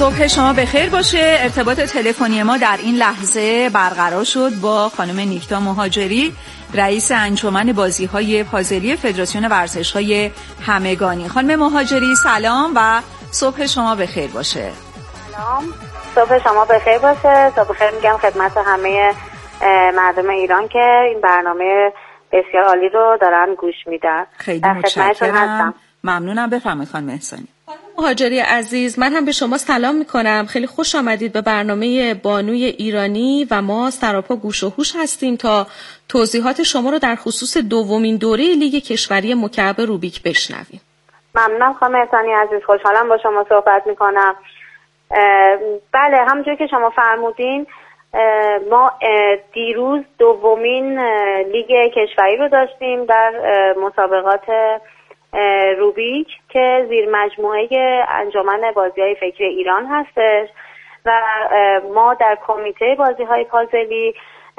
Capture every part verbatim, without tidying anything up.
صبح شما بخیر باشه. ارتباط تلفنی ما در این لحظه برقرار شد با خانم نیکتا مهاجری، رئیس انجمن بازی‌های پازلی فدراسیون ورزش‌های همگانی. خانم مهاجری سلام و صبح شما بخیر باشه. سلام، صبح شما بخیر باشه. صبح بخیر میگم خدمت همه مردم ایران که این برنامه بسیار عالی رو دارن گوش میدن. خیلی متشکرم. ممنونم. بفرمایید خانم احسانی. مهاجری عزیز، من هم به شما سلام میکنم. خیلی خوش آمدید به برنامه بانوی ایرانی و ما سراپا گوش و هوش هستیم تا توضیحات شما رو در خصوص دومین دوره لیگ کشوری مکعب روبیک بشنویم. ممنونم خانم احسانی عزیز، خوشحالم با شما صحبت میکنم. بله، همونجور که شما فرمودین ما دیروز دومین لیگ کشوری رو داشتیم در مسابقات روبیک که زیر مجموعه انجمن بازی‌های فکری ایران هستش و ما در کمیته بازی‌های پازلی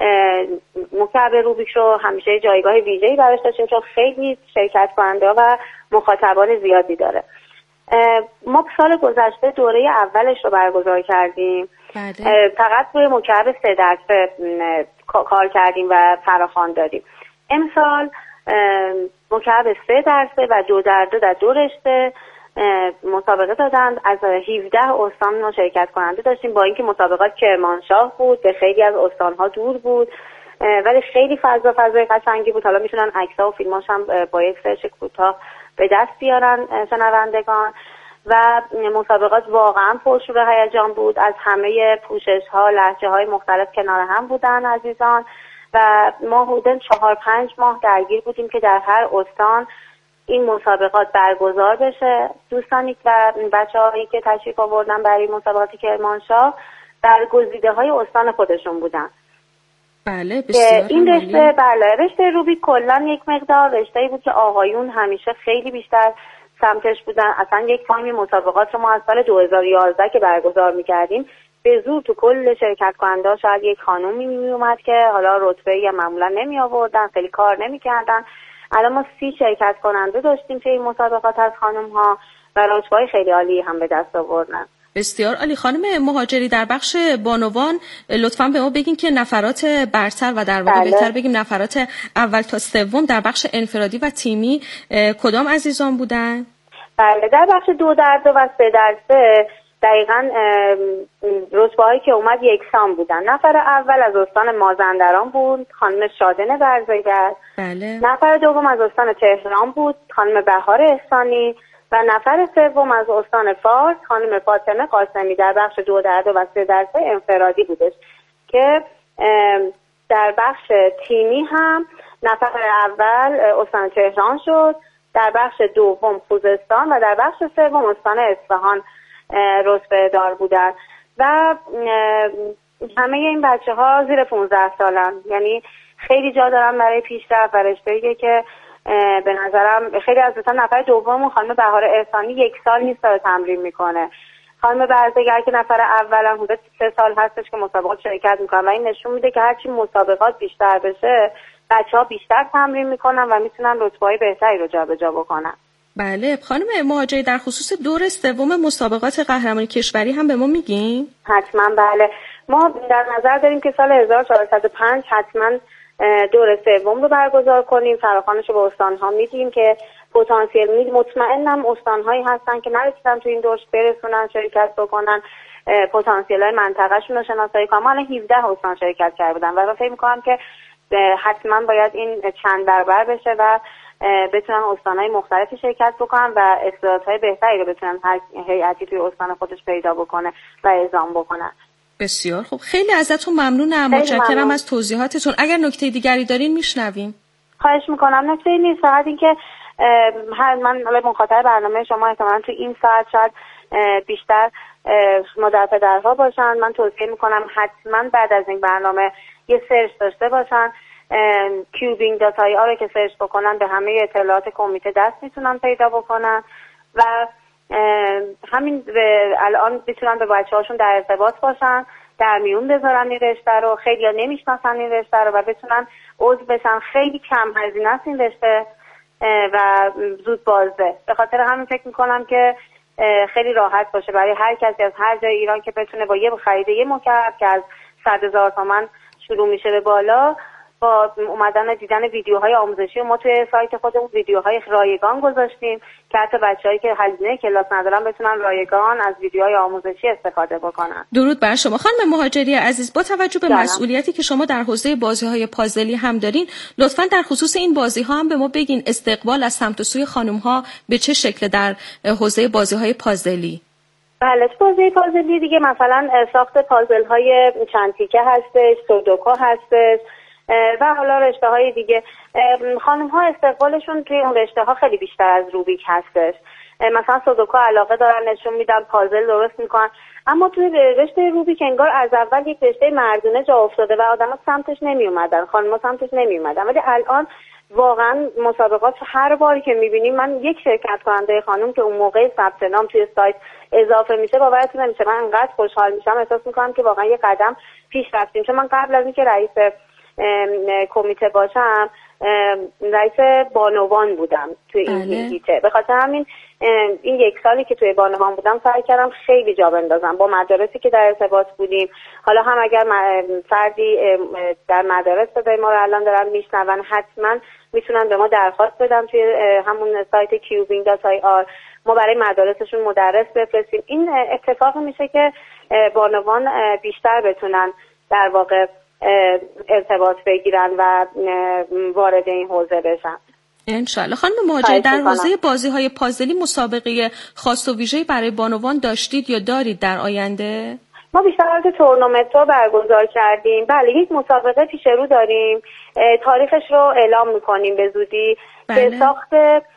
مکعب روبیک رو همیشه جایگاه ویژه‌ای براش داشتیم چون خیلی شرکت کننده و مخاطبان زیادی داره. ما سال گذشته دوره اولش رو برگزار کردیم. بله. فقط روی مکعب سه در سه کار کردیم و فراخوان دادیم. امسال مکعب سه در سه و دو در دو در دو رشته مسابقه دادند. از هفده استان ما شرکت کننده داشتیم با اینکه مسابقات کرمانشاه بود، به خیلی از استانها دور بود ولی خیلی فضا فضای قشنگی بود. حالا میتونن عکس‌ها و فیلماش هم با یک سرچ کوتاه به دست بیارن شنوندگان. و مسابقات واقعا پرشور و هیجان بود. از همه پوشش‌ها، لهجه‌های مختلف کنار هم بودن عزیزان و ما حدود چهار پنج ماه درگیر بودیم که در هر استان این مسابقات برگزار بشه. دوستانی و بچه‌هایی که تشریف آوردن برای مسابقات کرمانشاه در گزیده‌های استان خودشون بودن. بله، بسیار این رشته بله رشته روبیک کلا یک مقدار رشته‌ای بود که آقایون همیشه خیلی بیشتر سمتش بودن. اصلا یک تایمی مسابقات رو ما از سال دو هزار و یازده که برگزار می‌کردیم به زور تو کل شرکت کننده شاید یک خانومی می اومد که حالا رتبه یا معمولا نمی آوردن، خیلی کار نمی کردن. الان ما سی شرکت کننده داشتیم که این مسابقات از خانم ها و رتبه‌های خیلی عالی هم به دست آوردن. بسیار عالی. خانم مهاجری، در بخش بانوان لطفاً به ما بگین که نفرات برتر و در واقع بهتر بگیم نفرات اول تا سوم در بخش انفرادی و تیمی کدام عزیزان بودن؟ بله، در بخش دو در دو و سه در سه دقیقاً رتبه‌هایی که اومد یکسان بودن. نفر اول از استان مازندران بود، خانم شادن برزگر. بله. نفر دوم از استان تهران بود، خانم بهار احسانی و نفر سوم از استان فارس، خانم فاطمه قاسمی. در بخش دو در دو و سه در سه انفرادی بودش که در بخش تیمی هم نفر اول استان تهران شد، در بخش دوم خوزستان و در بخش سوم استان اصفهان رتبه دار بودن و همه این بچه ها زیر پانزده سالن. یعنی خیلی جا دارن برای پیشرفت و رشته‌ای که به نظرم خیلی از مثلا نفر دوم خانم بهار احسانی یک سال نیست داره تمرین میکنه. خانم برزگر که نفر اولم حدود سه سال هستش که مسابقات شرکت میکنن و این نشون میده که هرچی مسابقات بیشتر بشه بچه‌ها بیشتر تمرین میکنن و میتونن رتبه‌های بهتری رو جابجا بکنن. بله. خانم مهاجری، در خصوص دور سوم مسابقات قهرمانی کشوری هم به ما میگین؟ حتما. بله، ما در نظر داریم که سال هزار و چهارصد و پنج حتما دور سوم رو برگزار کنیم. فراخوانش رو به استان‌ها میدیم که پتانسیل می مطمئنم استان‌هایی هستن که نرسیدن تو این دورش برسونن شرکت بکنن، پتانسیل‌های منطقه‌شون رو شناسایی کنن. ما الان هفده استان شرکت کرده بودن و من فکر می‌کنم که حتما باید این چند برابر بشه و بتونن استان‌های مختلفی شرکت بکنن و استعدادهای بهتری رو بتونن هر هیئتی توی استان خودش پیدا بکنه و اعزام بکنن. بسیار خوب، خیلی ازتون ممنونم. متشکرم ممنون. از توضیحاتتون. اگر نکته دیگری دارین میشنویم. خواهش میکنم. نکته نیست، فقط اینکه هر من مخاطب برنامه شما احتمالاً تو این ساعت شاید بیشتر مادر پدرها باشن. من توصیه میکنم حتما بعد از این برنامه یه سرچ داشته باشن. کیوبینگ داتای آره که سرچ بکنن به همه اطلاعات کمیته دست میتونن پیدا بکنن و همین الان میتونن به بچه هاشون در ارتباط باشن، در میون بذارن این رشته رو. خیلی ها نمیشناسن این رشته رو و بتونن عضو بشن. خیلی کم هزینه است این رشته و زود بازده. به خاطر همین فکر میکنم که خیلی راحت باشه برای هر کسی از هر جای ایران که بتونه با یه خرید یه مکعب که از صد هزار تومان شروع میشه به بالا، با اومدن دیدن ویدیوهای آموزشی و ما توی سایت خودمون ویدیوهای رایگان گذاشتیم که حتی بچه‌هایی که هزینه کلاس ندارن بتونن رایگان از ویدیوهای آموزشی استفاده بکنن. درود بر شما خانم مهاجری عزیز. با توجه به جانم. مسئولیتی که شما در حوزه بازی‌های پازلی هم دارین، لطفاً در خصوص این بازی‌ها هم به ما بگین استقبال از سمت و سوی خانم‌ها به چه شکل در حوزه بازی‌های پازلی؟ بله، تو بازی پازلی دیگه مثلا ساخت پازل‌های چند تیکه هستش، سودوکو هستش و حالا رشته های دیگه. خانم ها استقبالشون توی اون رشته ها خیلی بیشتر از روبیک هستش. مثلا سودوکو علاقه دارن، نشون میدن، پازل درست میکنن، اما توی رشته روبیک انگار از اول یک رشته مردونه جا افتاده و آدم ها سمتش نمی اومدن، خانم ها سمتش نمی اومدن. ولی الان واقعا مسابقات هر باری که میبینیم، من یک شرکت کننده خانم که اون موقع ثبت نام توی سایت اضافه میشه باورتون نمیشه، من انقدر خوشحال میشم، احساس میکنم که واقعا یه قدم پیش رفتیم. چون من قبل از اینکه رئیس کمیته باشم رئیس بانوان بودم توی این هیته. به خاطر همین این یک سالی که توی بانوان بودم سعی کردم خیلی جا بندازم با مدارسی که در ارتباط بودیم. حالا هم اگر فردی در مدارس صدای ما رو الان دارن میشنون، حتما میتونن به ما درخواست بدم توی همون سایت کیوبینگ دات آی آر، ما برای مدارسشون مدرس بفرستیم. این اتفاق میشه که بانوان بیشتر بتونن در واقع ارتباط بگیرن و وارد این حوزه بشن. انشالله. خانم مهاجری، در حوزه بازی‌های پازلی مسابقه خاص و ویژه‌ای برای بانوان داشتید یا دارید در آینده؟ ما بیشتر حالت تورنمنت رو برگزار کردیم. بله، یک مسابقه پیش رو داریم، تاریخش رو اعلام می‌کنیم به زودی. بله. به ساخت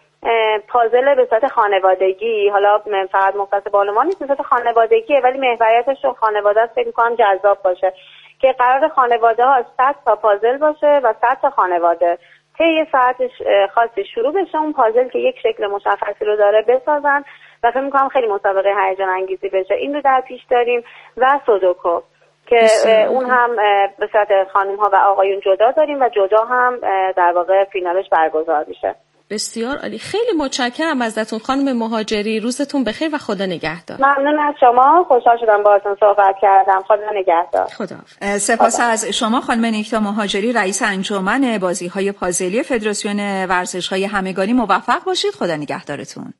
پازل به صورت خانوادگی، حالا فقط مختص بانوان نیست، به صورت خانوادگیه ولی محوریتش رو خانواده است، فکر می‌کنم جذاب باشه که قرار خانواده ها از صد تا پازل باشه و صد تا خانواده طی یه ساعت خاصی شروع بشه اون پازل که یک شکل مشخصی رو داره بسازن و فکر می‌کنم خیلی مسابقه هیجان انگیزی بشه. این رو در پیش داریم و سودوکو که اون هم به صورت خانم ها و آقایون جدا داریم و جدا هم در واقع فینالش برگزار میشه. بسیار عالی. خیلی متشکرم ازتون خانم مهاجری. روزتون بخیر و خدا نگهدار. ممنون از شما، خوشحال شدم باهاتون صحبت کردم. خدا نگهدار. خدا. سپاس خدا. از شما خانم نیکتا مهاجری، رئیس انجمن بازی‌های پازلی فدراسیون ورزش‌های همگانی. موفق باشید. خدا نگهدارتون.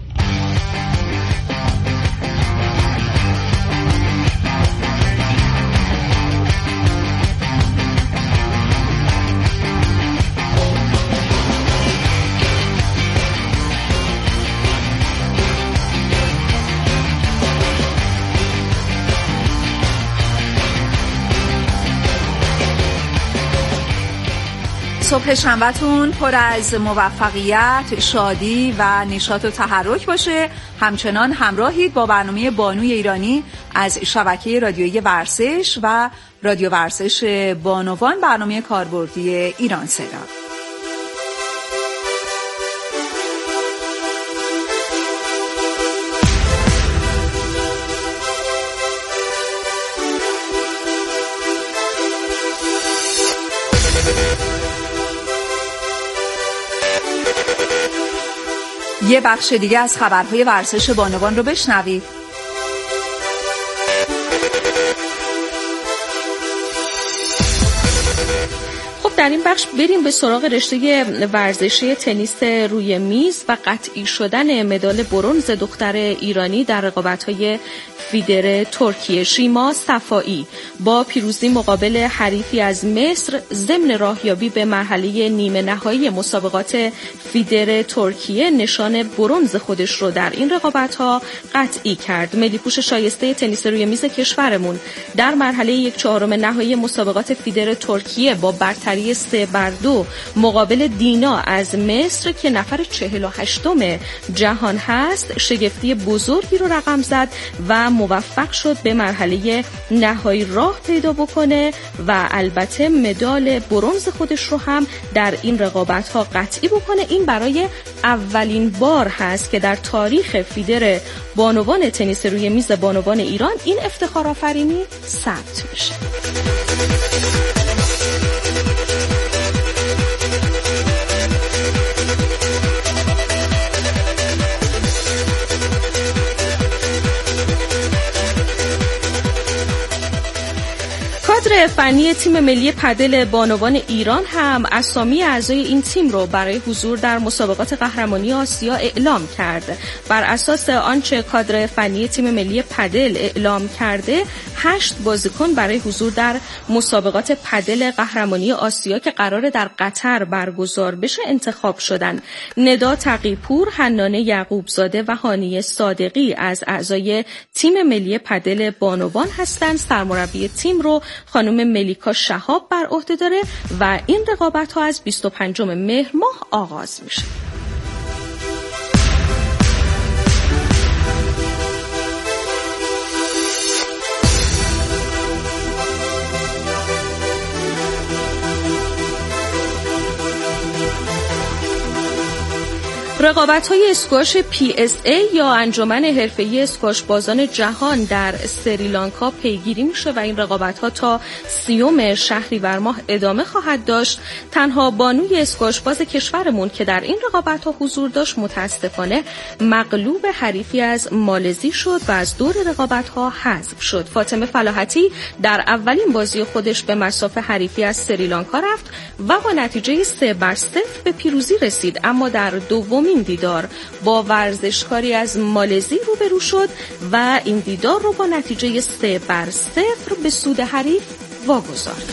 صبح شنبه‌تون پر از موفقیت، شادی و نشاط و تحرک باشه. همچنان همراهید با برنامه بانوی ایرانی از شبکه رادیویی ورزش و رادیو ورزش بانوان، برنامه کاربردی ایران صدا. یه بخش دیگه از خبرهای ورزش بانوان رو بشنوید. خب در این بخش بریم به سراغ رشته ورزشی تنیس روی میز و قطعی شدن مدال برنز دختر ایرانی در رقابت‌های فیدر ترکیه. شیما صفایی با پیروزی مقابل حریفی از مصر ضمن راهیابی به مرحله نیمه نهایی مسابقات فیدر ترکیه نشان برنز خودش رو در این رقابت‌ها قطعی کرد. ملی‌پوش شایسته تنیس روی میز کشورمون در مرحله یک چهارم نهایی مسابقات فیدر ترکیه با برتری سه بر دو مقابل دینا از مصر که نفر چهل و هشتم جهان هست شگفتی بزرگی رو رقم زد و موفق شد به مرحله نهایی راه پیدا بکنه و البته مدال برنز خودش رو هم در این رقابت ها قطعی بکنه. این برای اولین بار هست که در تاریخ فیدر بانوان تنیس روی میز بانوان ایران این افتخار آفرینی ثبت میشه. کادر فنی تیم ملی پدل بانوان ایران هم اسامی اعضای این تیم رو برای حضور در مسابقات قهرمانی آسیا اعلام کرد. بر اساس آنچه کادر فنی تیم ملی پدل اعلام کرده، هشت بازیکن برای حضور در مسابقات پدل قهرمانی آسیا که قراره در قطر برگزار بشه انتخاب شدن. ندا تقی‌پور، حنانه یعقوبزاده و هانیه صادقی از اعضای تیم ملی پدل بانوان هستند. سرمربی تیم رو خانم ملیکا شهاب بر عهده داره و این رقابت ها از بیست و پنجم مهر ماه آغاز میشه. رقابت‌های اسکواش پی اس ای یا انجمن حرفه‌ای اسکواش بازان جهان در سریلانکا پیگیری میشه و این رقابت‌ها تا سیوم شهریور ماه ادامه خواهد داشت. تنها بانوی اسکواش باز کشورمون که در این رقابت‌ها حضور داشت متاسفانه مغلوب حریفی از مالزی شد و از دور رقابت‌ها حذف شد. فاطمه فلاحتی در اولین بازی خودش به مصاف حریفی از سریلانکا رفت و با نتیجه سه بر صفر به پیروزی رسید، اما در دوم این دیدار با ورزشکاری از مالزی روبرو شد و این دیدار رو با نتیجه سه بر صفر به سود حریف واگذارد.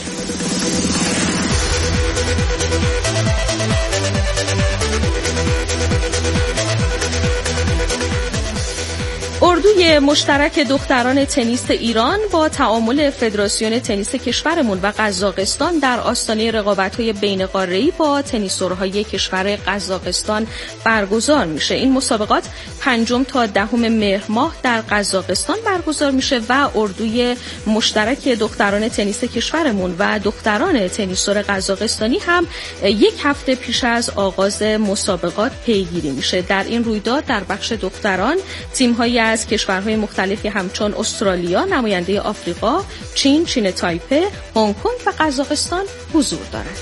اردوی مشترک دختران تنیس ایران با تعامل فدراسیون تنیس کشورمون و قزاقستان در آستانه رقابت‌های بین‌قاره‌ای با تنیسورهای کشور قزاقستان برگزار میشه. این مسابقات پنجم تا دهم مهر ماه در قزاقستان برگزار میشه و اردوی مشترک دختران تنیس کشورمون و دختران تنیسور قزاقستانی هم یک هفته پیش از آغاز مسابقات پیگیری میشه. در این رویداد در بخش دختران تیم‌های از کشورهای مختلفی همچون استرالیا، نماینده آفریقا، چین، چین تایپه، هنگ کنگ و قزاقستان حضور دارند.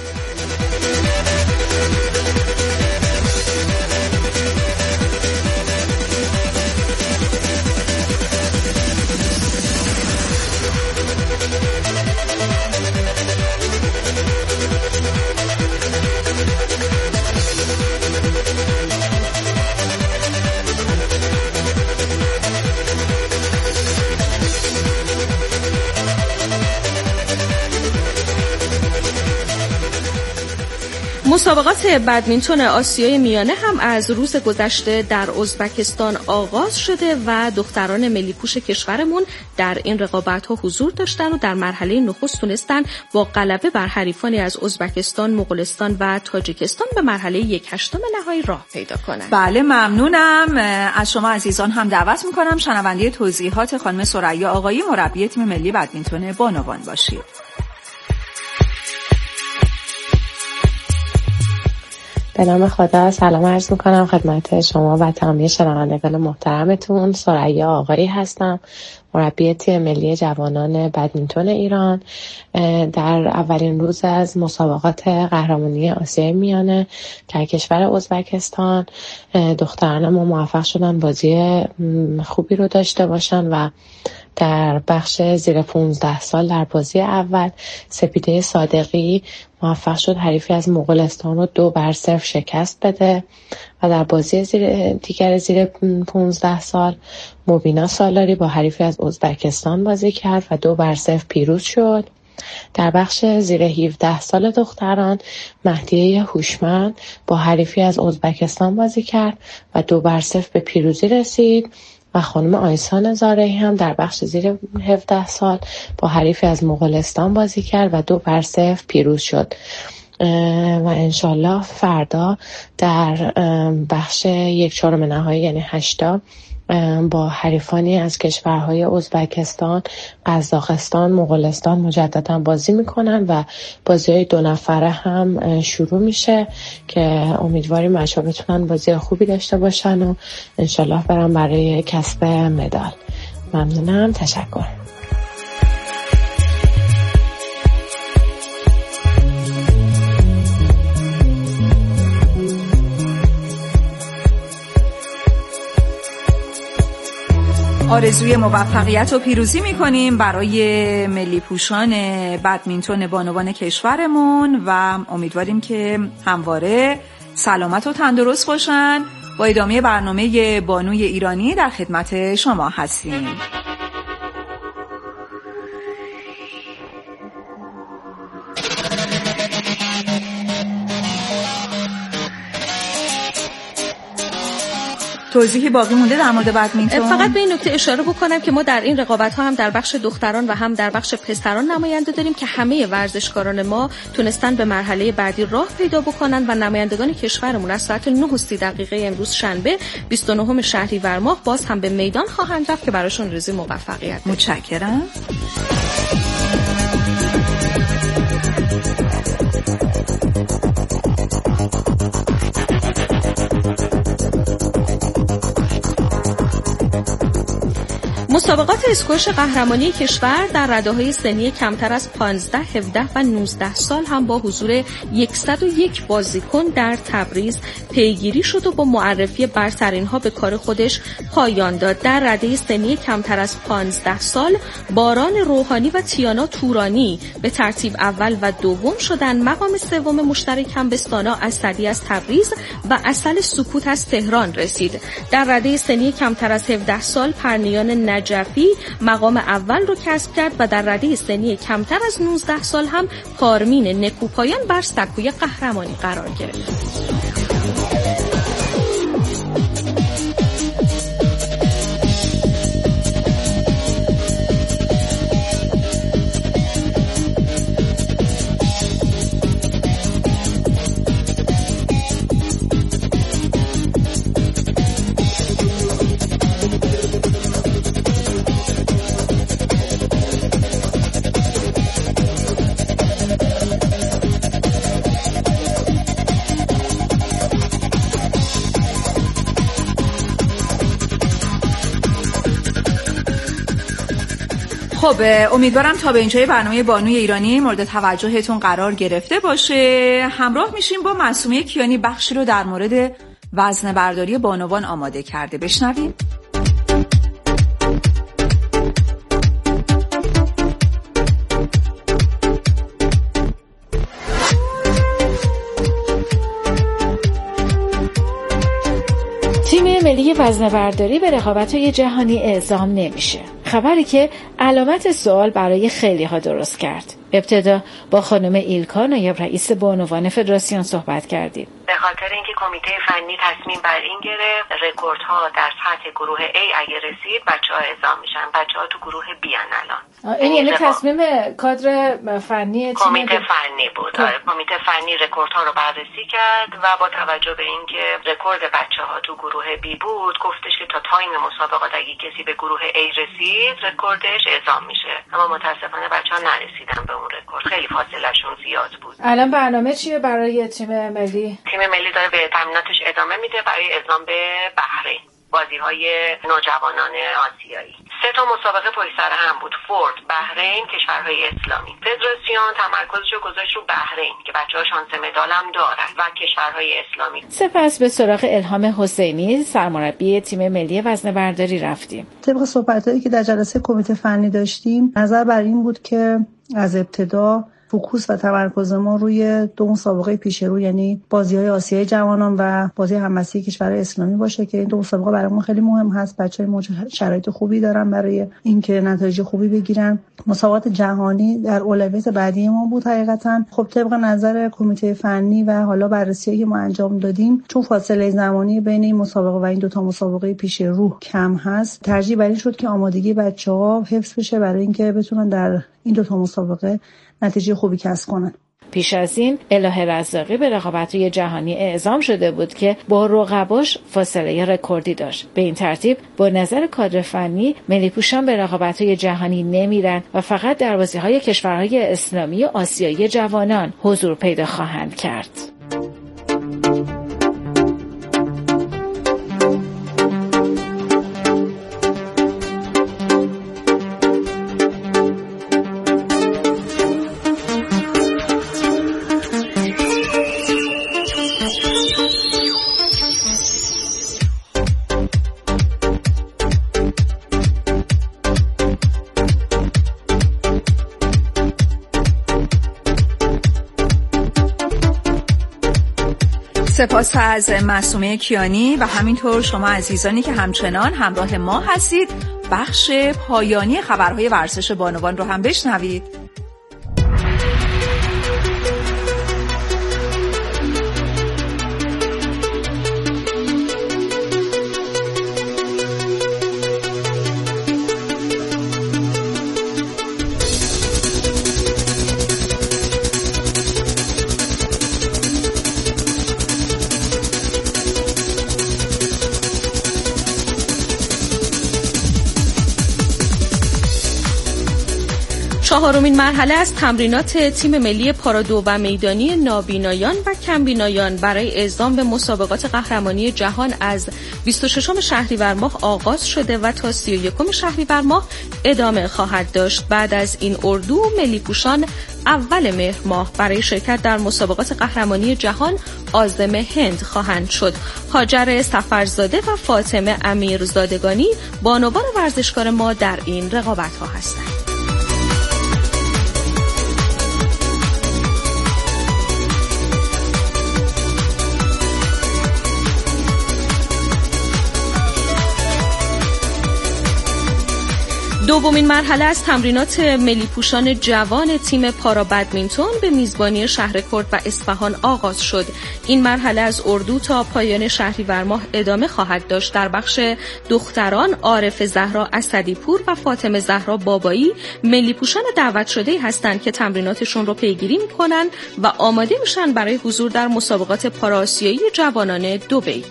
مسابقات بدمینتون آسیای میانه هم از روز گذشته در ازبکستان آغاز شده و دختران ملی پوش کشورمون در این رقابت‌ها حضور داشتن و در مرحله نخست تونستن با غلبه بر حریفانی از ازبکستان، مغولستان و تاجیکستان به مرحله یک هشتم نهایی راه پیدا کنند. بله ممنونم. از شما عزیزان هم دعوت می‌کنم شنونده توضیحات خانم ثریا آقایی مربی تیم ملی بدمینتون بانوان باشید. به نام خدا سلام عرض میکنم خدمت شما و تمامی شنوندگان محترمتون. ثریا آقایی هستم، مربی تیم ملی جوانان بدمینتون ایران. در اولین روز از مسابقات قهرمانی آسیای میانه در کشور ازبکستان دختران ما موفق شدن بازی خوبی رو داشته باشن و در بخش زیر پانزده سال در بازی اول سپیده صادقی موفق شد حریفی از مغولستان رو دو بر صفر شکست بده و در بازی زیر دیگر زیر پانزده سال مبینا سالاری با حریفی از ازبکستان بازی کرد و دو بر صفر پیروز شد. در بخش زیر هفده سال دختران مهدیه هوشمند با حریفی از ازبکستان بازی کرد و دو بر صفر به پیروزی رسید و خانم آیسان زارعی هم در بخش زیر هفده سال با حریفی از مغولستان بازی کرد و دو بر صفر پیروز شد و انشالله فردا در بخش یک چهارم نهایی یعنی هشتا با حریفانی از کشورهای ازبکستان، قزاقستان، مغولستان مجددا بازی میکنن و بازی‌های دو نفره هم شروع میشه که امیدواریم بچه‌ها بتونن بازی خوبی داشته باشن و انشالله برن برای کسب مدال. ممنونم، تشکر. آرزوی موفقیت و پیروزی میکنیم برای ملی پوشان بدمینتون بانوان کشورمون و امیدواریم که همواره سلامت و تندرست باشن. با ادامه برنامه بانوی ایرانی در خدمت شما هستیم. توضیحی باقی مونده در مورد بدمینتون؟ فقط به این نکته اشاره بکنم که ما در این رقابت ها هم در بخش دختران و هم در بخش پسران نماینده داریم که همه ورزشکاران ما تونستن به مرحله بعدی راه پیدا بکنن و نمایندگان کشورمون از ساعت نه و سی دقیقه امروز شنبه بیست و نهم شهریور ماه باز هم به میدان خواهند رفت که براشون آرزوی موفقیت. متشکرم. مسابقات اسکوش قهرمانی کشور در رده‌های سنی کمتر از پانزده، هفده و نوزده سال هم با حضور صد و یک بازیکن در تبریز پیگیری شد و با معرفی برترین‌ها به کار خودش پایان داد. در رده سنی کمتر از پانزده سال باران روحانی و تیانا تورانی به ترتیب اول و دوم شدند. مقام سوم مشترک هم به سانا اسدی از تبریز و عسل سکوت از تهران رسید. در رده سنی کمتر از هفده سال پرنیان نجفی مقام اول رو کسب کرد و در رده سنی کمتر از نوزده سال هم پارمین نکوپایان بر سکوی قهرمانی قرار گرفت. خب امیدوارم تا به اینجای برنامه بانوی ایرانی مورد توجهتون قرار گرفته باشه. همراه میشیم با معصومه کیانی بخشی رو در مورد وزنه برداری بانوان آماده کرده. بشنویم. تیم ملی وزنه برداری به رقابت‌های جهانی اعزام نمیشه. خبری که علامت سوال برای خیلی ها درست کرد. ابتدا با خانم ایلکا نایب رئیس بانوان فدراسیون صحبت کردیم. به خاطر اینکه کمیته فنی تصمیم بر این گرفت رکوردها در سطح گروه A اگه رسید بچه‌ها اعزام میشن. بچه‌ها تو گروه B ان الان. این یعنی تصمیم کادر فنی کمیته فنی بود. آره کمیته فنی رکوردها رو بررسی کرد و با توجه به اینکه رکورد بچه‌ها تو گروه B بود گفتش که تا تایم مسابقات اگه کسی به گروه A رسید رکوردش اعزام میشه. اما متاسفانه بچه‌ها نرسیدن به اون رکورد. خیلی فاصله‌شون زیاد بود. الان برنامه چیه برای تیم ملی؟ تیم ملی داره به تمریناتش ادامه میده برای اعزام به بحرین، بازی‌های نوجوانان آسیایی. سه تا مسابقه پشت سر هم بود. فورد، بحرین، کشورهای اسلامی. فدراسیون تمرکزش رو گذاشت رو بحرین که بچه‌ها شانس مدال هم دارن و کشورهای اسلامی. سپس به سراغ الهام حسینی سرمربی تیم ملی وزنه برداری رفتیم. طبق صحبتایی که در جلسه کمیته فنی داشتیم نظر بر این بود که از ابتدا فوکوس و تمرکز ما روی دو مسابقه پیش رو یعنی بازی‌های آسیای جوانان و بازی هم‌مسی کشورهای اسلامی باشه که این دو مسابقه برای ما خیلی مهم هست. بچه‌ها شرایط خوبی دارن برای اینکه نتایج خوبی بگیرن. مسابقات جهانی در اولویت بعدی ما بود حقیقتا. خب طبق نظر کمیته فنی و حالا بررسی‌ای که ما انجام دادیم چون فاصله زمانی بین این مسابقه و این دو تا مسابقه پیش رو کم هست ترجیح بر این شد که آمادگی بچه‌ها حفظ بشه برای اینکه بتونن در این دو تا مسابقه نتیجه خوبی کسب کنن. پیش از این الهه رزاقی به رقابت‌های جهانی اعزام شده بود که با رقباش فاصله رکوردی داشت. به این ترتیب با نظر کادر فنی ملی پوشان به رقابت‌های جهانی نمیرن و فقط در بازی‌های کشورهای اسلامی و آسیایی جوانان حضور پیدا خواهند کرد. سپاس از معصومه کیانی و همینطور شما عزیزانی که همچنان همراه ما هستید. بخش پایانی خبرهای ورزش بانوان رو هم بشنوید. چهارمین مرحله از تمرینات تیم ملی پارادو و میدانی نابینایان و کمبینایان برای اعزام به مسابقات قهرمانی جهان از بیست و ششم شهریور ماه آغاز شده و تا سی و یکم شهریور ماه ادامه خواهد داشت. بعد از این اردو ملی پوشان اول مهر ماه برای شرکت در مسابقات قهرمانی جهان عازم هند خواهند شد. هاجر سفرزاده و فاطمه امیرزادگانی بانوان ورزشکار ما در این رقابت‌ها هستند. دومین مرحله از تمرینات ملی پوشان جوان تیم پارا بدمینتون به میزبانی شهر کرد و اصفهان آغاز شد. این مرحله از اردو تا پایان شهریور ماه ادامه خواهد داشت. در بخش دختران عارف زهرا اسدیپور و فاطمه زهرا بابایی ملی پوشان دعوت شده هستند که تمریناتشون رو پیگیری میکنن و آماده میشن برای حضور در مسابقات پارآسیایی جوانان دبی.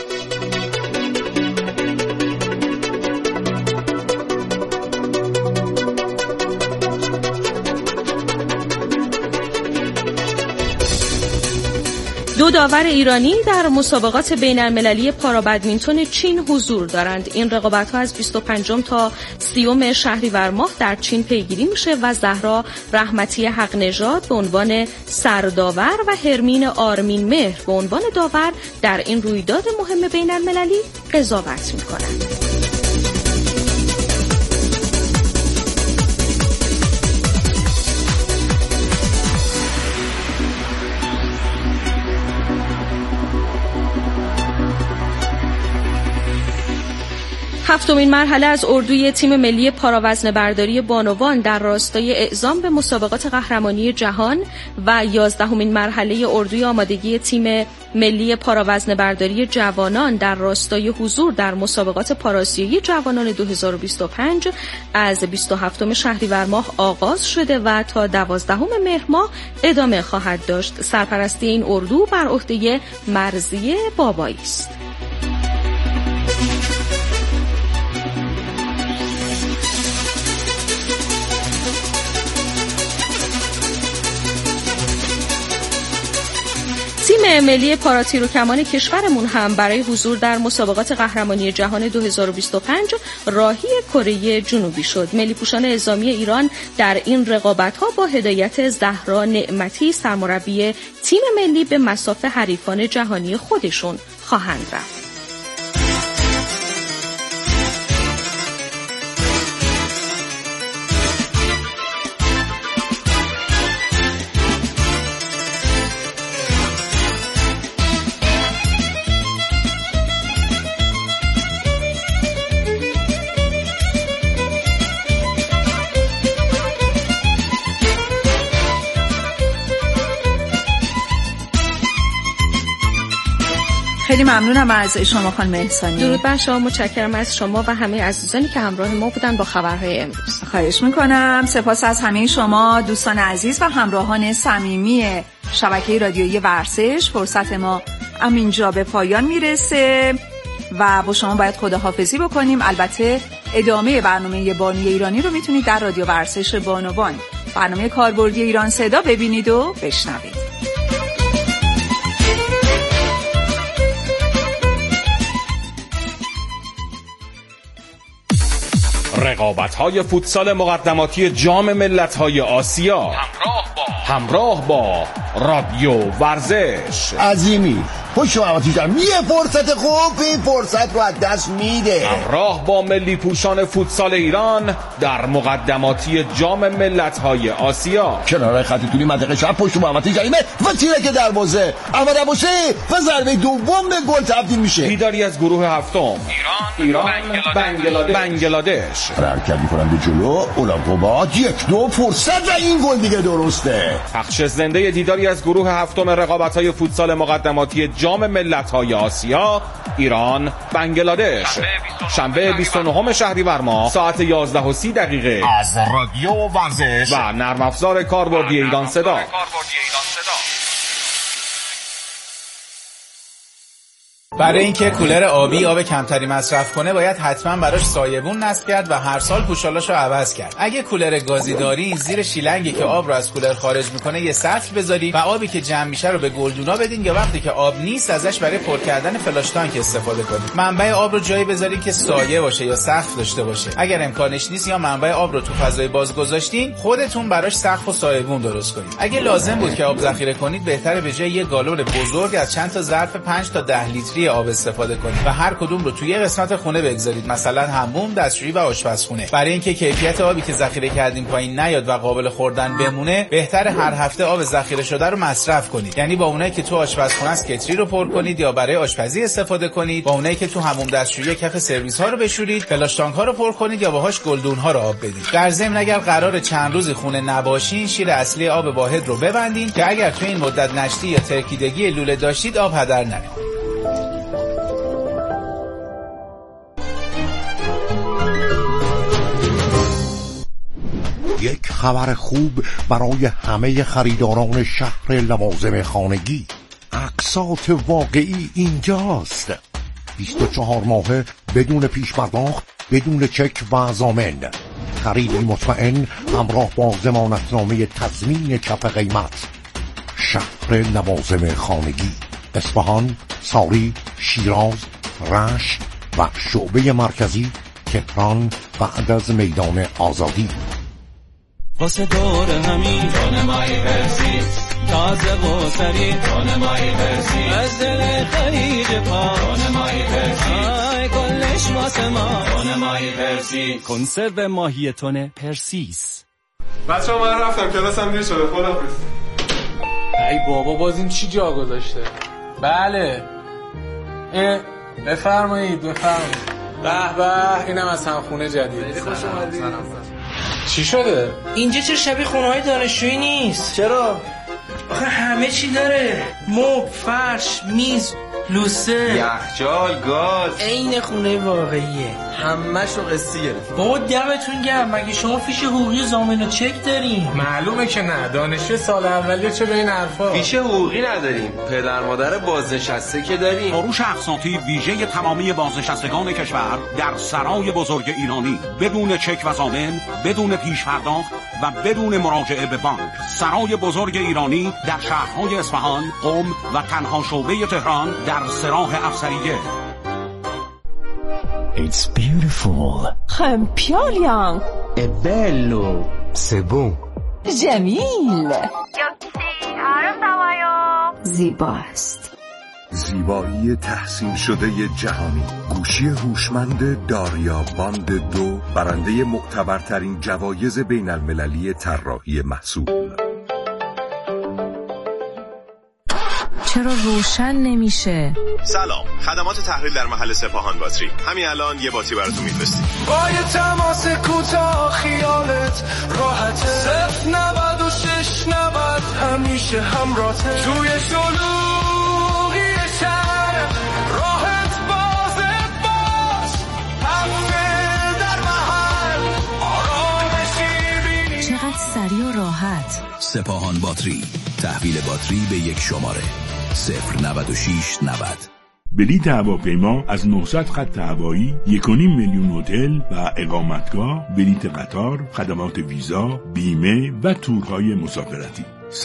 دو داور ایرانی در مسابقات بین المللی پارا بدمینتون چین حضور دارند. این رقابت‌ها از بیست و پنجم تا سیوم شهریور ماه در چین پیگیری میشه و زهرا رحمتی حق نژاد به عنوان سرداور و هرمین آرمین مهر به عنوان داور در این رویداد مهم بین المللی قضاوت میکنند. هفتمین مرحله از اردوی تیم ملی پاراوزن برداری بانوان در راستای اعزام به مسابقات قهرمانی جهان و یازدهمین مرحله اردوی آمادگی تیم ملی پاراوزن برداری جوانان در راستای حضور در مسابقات پارآسیایی جوانان دو هزار و بیست و پنج از بیست و هفتم شهریور ماه آغاز شده و تا دوازدهم مهر ماه ادامه خواهد داشت. سرپرستی این اردو بر عهده مرضیه بابایی است. تیم ملی پاراتیر و کمان کشورمون هم برای حضور در مسابقات قهرمانی جهان دو هزار و بیست و پنج راهی کره جنوبی شد. ملی پوشان اعزامی ایران در این رقابت‌ها با هدایت زهرا نعمتی سرمربی تیم ملی به مصاف حریفان جهانی خودشون خواهند رفت. خیلی ممنونم از شما خانم احسانی. درود بر شما، متشکرم از شما و همه عزیزانی که همراه ما بودن با خبرهای امروز. خواهش میکنم. سپاس از همه شما دوستان عزیز و همراهان صمیمی شبکه رادیویی ورزش. فرصت ما همینجا به پایان میرسه و با شما باید خداحافظی بکنیم. البته ادامه برنامه بانوی ایرانی رو میتونید در رادیو ورزش بانوان، برنامه کاربردی ایران صدا ببینید و بشنوید. رقابت‌های فوتسال مقدماتی جام ملت‌های آسیا همراه با همراه با رادیو ورزش. عظیمی خوش اومدید جان. یه فرصت خوب این فرصت رو از دست میده. همراه با ملی پوشان فوتسال ایران در مقدماتی جام ملت‌های آسیا. کنارهای خط طولی منطقه شب پشت محمد جریمه و تیرک دروازه احمد ابوسی و ضربه دوم به گل تبدیل میشه. دیداری از گروه هفتم ایران ایران بنگلادش بنگلادش حرکت میکنن به جلو. اولمپوبات یک دو فرصت و این گل دیگه درسته. پخش زنده دیداری از گروه هفتم رقابت‌های فوتسال مقدماتی جام ملت‌های آسیا ایران بنگلادش شنبه بیست و نهم شهریور ماه ساعت یازده و سی دقیقه از رادیو ورزش و نرم افزار کاربردی ایران صدا. برای اینکه کولر آبی آب کمتری مصرف کنه باید حتما براش سایبون نصب کرد و هر سال پوشالاشو عوض کرد. اگه کولر گازی داری زیر شیلنگی که آب رو از کولر خارج میکنه یه سطل بذاری و آبی که جمع میشه رو به گلدونا بدین یا وقتی که آب نیست ازش برای پر کردن فلاش تانک استفاده کنید. منبع آب رو جایی بذارین که سایه باشه یا سقف داشته باشه. اگر امکانش نیست یا منبع آب رو تو فضای باز گذاشتین خودتون براش سقف و سایبون درست کنید. اگه لازم بود که آب ذخیره کنید بهتره به جای یه گالون بزرگ از چند تا ظرف پنج تا ده لیتری آب استفاده کنید و هر کدوم رو توی قسمت خونه بگذارید، مثلا حموم، دستشویی و آشپزخونه. برای اینکه کیفیت آبی که ذخیره کردیم پایین نیاد و قابل خوردن بمونه بهتره هر هفته آب ذخیره شده رو مصرف کنید. یعنی با اونایی که تو آشپزخونه است کتری رو پر کنید یا برای آشپزی استفاده کنید، با اونایی که تو حموم دستشویی کف سرویس ها رو بشورید، فلاش تانک ها رو پر کنید یا باهاش گلدون ها رو آب بدید. در ضمن اگر قرار چند روزی خونه نباشین شیر اصلی آب واحد رو ببندین که اگر تو این مدت نشتی یا ترکیدگی لوله داشتید آب هدر نره. یک خبر خوب برای همه خریداران شهر لوازم خانگی. اقساط واقعی اینجاست. بیست و چهار ماهه بدون پیش پرداخت، بدون چک و ضامن. خریدی مطمئن همراه با ضمانتنامه تضمین کف قیمت. شهر لوازم خانگی، اصفهان، ساری، شیراز، رشت و شعبه مرکزی تهران بعد از میدان آزادی. واسه دور همین جانمای پرسیس تازه و سریع جانمای پرسیس از دل خرید پا جانمای پرسیس آی کلش واسه ما جانمای پرسیس کنسرو ماهی تونه پرسیس. بچه ها من رفتم کلاسم دیر شده خداحافظ. ای بابا باز این چی جا گذاشته؟ بله اه بفرمایید بفرمایید. به به اینم از همخونه جدید. خوش اومدید. چی شده؟ اینجا چه شبیه خونه‌های دانشجویی نیست. چرا؟ آخه همه چی داره. مبل، فرش، میز، لوسه، یخچال، گاز. عین خونه واقعیه. همه‌شو قسطی گرفت. بابا دمتون گرم. مگه شما فیش حقوقی ضامن و چک دارین؟ معلومه که نه. دانشجو سال اولیه چه به این حرفا؟ فیش حقوقی نداریم. پدر مادر بازنشسته که داریم. فروش اقساطی ویژه تمامی بازنشستگان کشور در سرای بزرگ ایرانی بدون چک و ضامن، بدون پیش پرداخت و بدون مراجعه به بانک. سرای بزرگ ایرانی در شهرهای اصفهان، قم و تنها شعبه تهران در سراح افسریه. It's beautiful. خمپیالیان. È bello. C'est bon. جمیل. زیباست. زیبایی تحسین شده جهانی. گوشی هوشمند داریا باند دو برنده معتبرترین جوایز بین المللی طراحی محصول. چرا روشن نمیشه؟ سلام، خدمات تحویل در محل سپاهان باتری. همین الان یه باتری براتون میفرستیم. با یه تماس کوتاه خیالت راحته. صفر نود و شش نود همیشه همراهته. توی شلوغی شهر راحت بازت باش. هفته در محل آرامشی بینی. چقدر سریع و راحت. سپاهان باتری، تحویل باتری به یک شماره صفر نود و شش نود. بلیط هواپیما از نهصد خط هوایی، یک و نیم میلیون هتل و اقامتگاه، بلیط قطار، خدمات ویزا، بیمه و تورهای مسافرتی.